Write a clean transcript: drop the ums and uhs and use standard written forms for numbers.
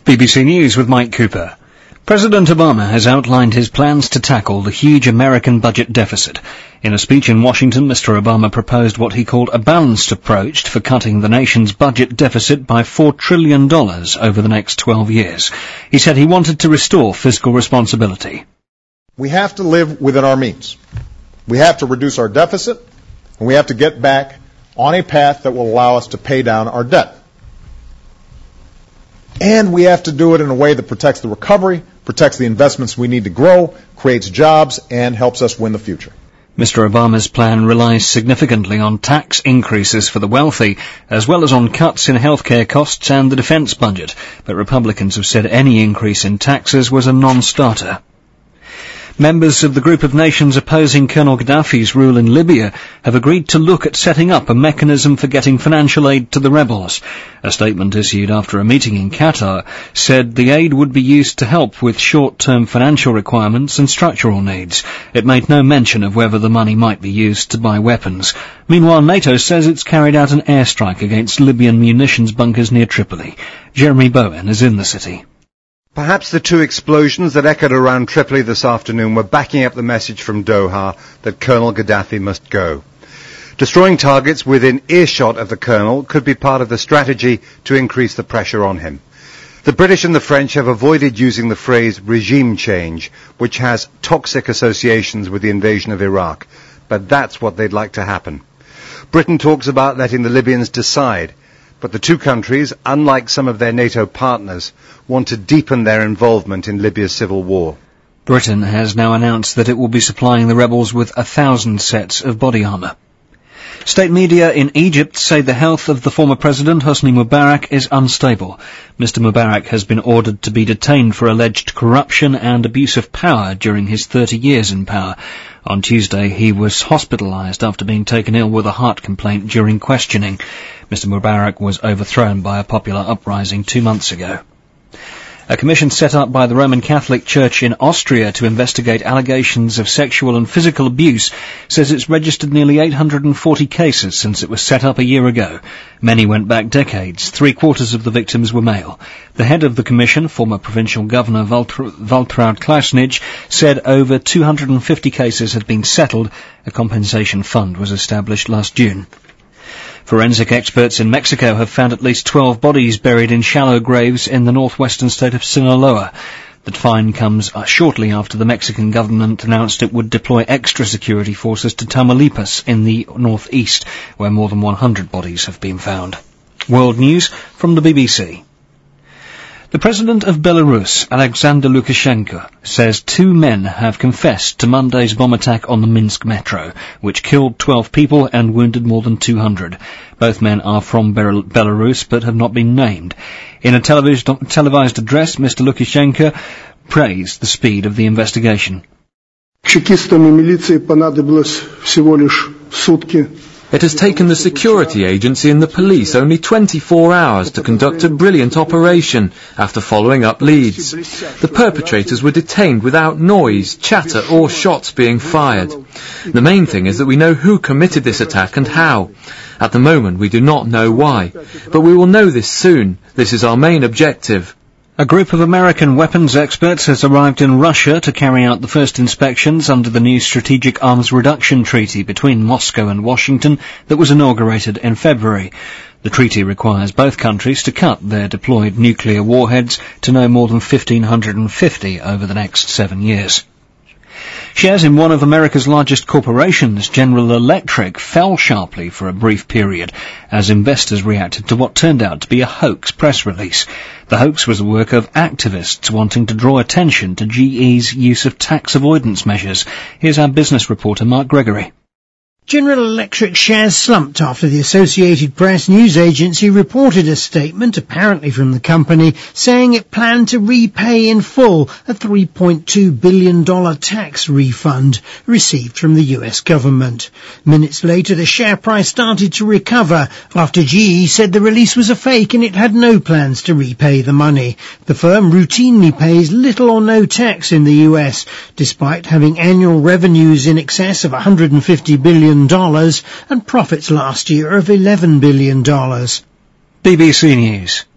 BBC News with Mike Cooper. President Obama has outlined his plans to tackle the huge American budget deficit. In a speech in Washington, Mr. Obama proposed what he called a balanced approach for cutting the nation's budget deficit by $4 trillion over the next 12 years. He said he wanted to restore fiscal responsibility. We have to live within our means. We have to reduce our deficit, and we have to get back on a path that will allow us to pay down our debt. And we have to do it in a way that protects the recovery, protects the investments we need to grow, creates jobs, and helps us win the future. Mr. Obama's plan relies significantly on tax increases for the wealthy, as well as on cuts in healthcare costs and the defense budget. But Republicans have said any increase in taxes was a non-starter. Members of the group of nations opposing Colonel Gaddafi's rule in Libya have agreed to look at setting up a mechanism for getting financial aid to the rebels. A statement issued after a meeting in Qatar said the aid would be used to help with short-term financial requirements and structural needs. It made no mention of whether the money might be used to buy weapons. Meanwhile, NATO says it's carried out an airstrike against Libyan munitions bunkers near Tripoli. Jeremy Bowen is in the city. Perhaps the two explosions that echoed around Tripoli this afternoon were backing up the message from Doha that Colonel Gaddafi must go. Destroying targets within earshot of the colonel could be part of the strategy to increase the pressure on him. The British and the French have avoided using the phrase regime change, which has toxic associations with the invasion of Iraq, but that's what they'd like to happen. Britain talks about letting the Libyans decide, but the two countries, unlike some of their NATO partners, want to deepen their involvement in Libya's civil war. Britain has now announced that it will be supplying the rebels with 1,000 sets of body armour. State media in Egypt say the health of the former president, Hosni Mubarak, is unstable. Mr. Mubarak has been ordered to be detained for alleged corruption and abuse of power during his 30 years in power. On Tuesday, he was hospitalised after being taken ill with a heart complaint during questioning. Mr. Mubarak was overthrown by a popular uprising 2 months ago. A commission set up by the Roman Catholic Church in Austria to investigate allegations of sexual and physical abuse says it's registered nearly 840 cases since it was set up a year ago. Many went back decades. 3/4 of the victims were male. The head of the commission, former provincial governor Waltraud Klausnitz, said over 250 cases had been settled. A compensation fund was established last June. Forensic experts in Mexico have found at least 12 bodies buried in shallow graves in the northwestern state of Sinaloa. The find comes shortly after the Mexican government announced it would deploy extra security forces to Tamaulipas in the northeast, where more than 100 bodies have been found. World News from the BBC. The president of Belarus, Alexander Lukashenko, says 2 men have confessed to Monday's bomb attack on the Minsk metro, which killed 12 people and wounded more than 200. Both men are from Belarus but have not been named. In a televised address, Mr. Lukashenko praised the speed of the investigation. Чекистам и милиции понадобилось всего лишь сутки. It has taken the security agency and the police only 24 hours to conduct a brilliant operation after following up leads. The perpetrators were detained without noise, chatter or shots being fired. The main thing is that we know who committed this attack and how. At the moment we do not know why, but we will know this soon. This is our main objective. A group of American weapons experts has arrived in Russia to carry out the first inspections under the new Strategic Arms Reduction Treaty between Moscow and Washington that was inaugurated in February. The treaty requires both countries to cut their deployed nuclear warheads to no more than 1,550 over the next 7 years. Shares in one of America's largest corporations, General Electric, fell sharply for a brief period as investors reacted to what turned out to be a hoax press release. The hoax was the work of activists wanting to draw attention to GE's use of tax avoidance measures. Here's our business reporter, Mark Gregory. General Electric shares slumped after the Associated Press news agency reported a statement, apparently from the company, saying it planned to repay in full a $3.2 billion tax refund received from the US government. Minutes later, the share price started to recover after GE said the release was a fake and it had no plans to repay the money. The firm routinely pays little or no tax in the US, despite having annual revenues in excess of $150 billion and profits last year of $11 billion. BBC News.